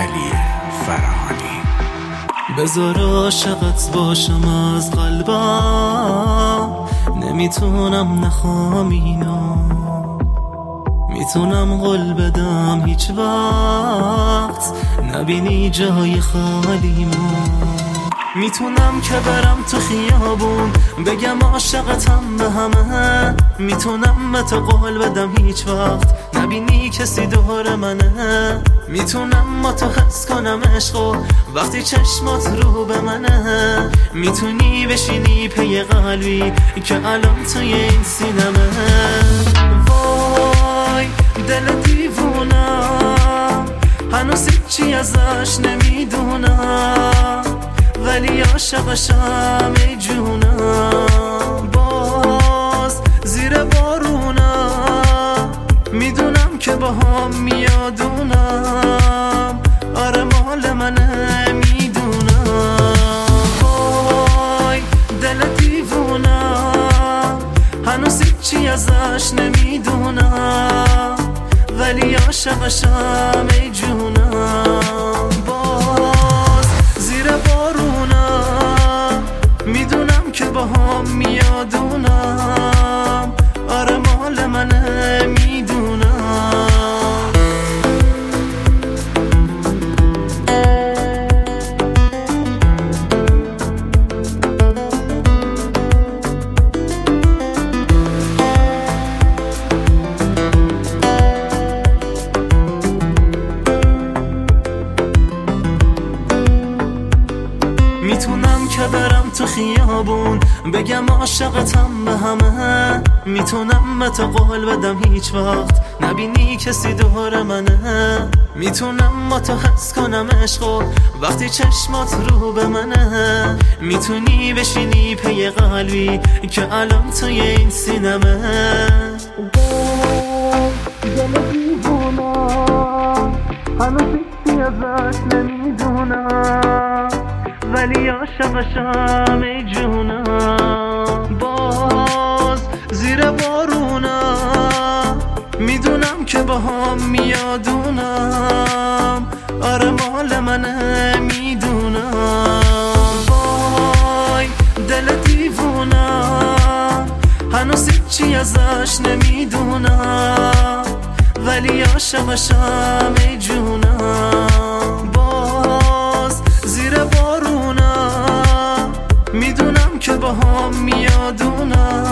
علی فرهانی. بذار عاشقت باشم از قلبم، نمیتونم نخوام اینو، میتونم قول بدم هیچ وقت نبینی جای خالیمو. میتونم که برم تو خیابون بگم عاشقتم به همه، میتونم به تو قول بدم هیچ وقت نبینی کسی دور منه. میتونم با تو حس کنم عشقو وقتی چشمات رو به منه. میتونی بشینی پی قلبی که الان توی این سینمه. وای دل دیوونم هنوز هیچی ازش نمیدونم، ولی عاشقشم ای جونم. باز زیر بارونم میدونم که با هم میادونم، آره مال منه میدونم. وای دل دیوونم هنوز هیچی ازش نمیدونم، ولی عاشقشم ای جونم. باز زیر بارونم میدونم که با هم میادونم، آره مال منه میدونم. میتونم که برم تو خیابون بگم عاشقتم به همه، میتونم به تو قول بدم هیچ وقت نبینی کسی دور منه. میتونم با تو حس کنم عشقو وقتی چشمات رو به منه. میتونی بشینی پی قلبی که الان توی این سینمه. دل دیوونم هنوز هیچی ازش نمیدونم، ولی عاشقشم ای جونم. باز زیر بارونم میدونم که با هم میادونم، آره مال منه میدونم. وای دل دیوونم هنوز هیچی ازش نمیدونم، ولی عاشقشم ای جونم. باز زیر بارونم میدونم که با هم میادونم،